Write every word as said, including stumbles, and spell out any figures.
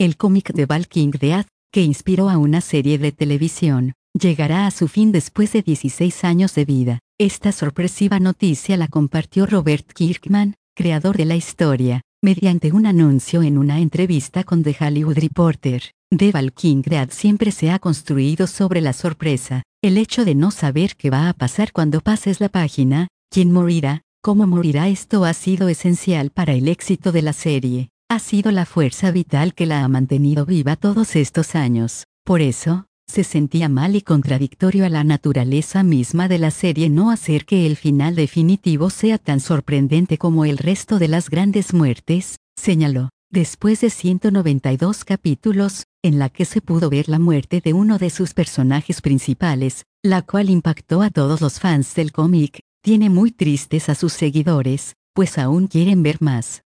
El cómic The Walking Dead, que inspiró a una serie de televisión, llegará a su fin después de dieciséis años de vida. Esta sorpresiva noticia la compartió Robert Kirkman, creador de la historia, mediante un anuncio en una entrevista con The Hollywood Reporter. The Walking Dead siempre se ha construido sobre la sorpresa, el hecho de no saber qué va a pasar cuando pases la página, quién morirá, cómo morirá. Esto ha sido esencial para el éxito de la serie. Ha sido la fuerza vital que la ha mantenido viva todos estos años. Por eso, se sentía mal y contradictorio a la naturaleza misma de la serie no hacer que el final definitivo sea tan sorprendente como el resto de las grandes muertes, señaló. Después de ciento noventa y dos capítulos, en la que se pudo ver la muerte de uno de sus personajes principales, la cual impactó a todos los fans del cómic, tiene muy tristes a sus seguidores, pues aún quieren ver más.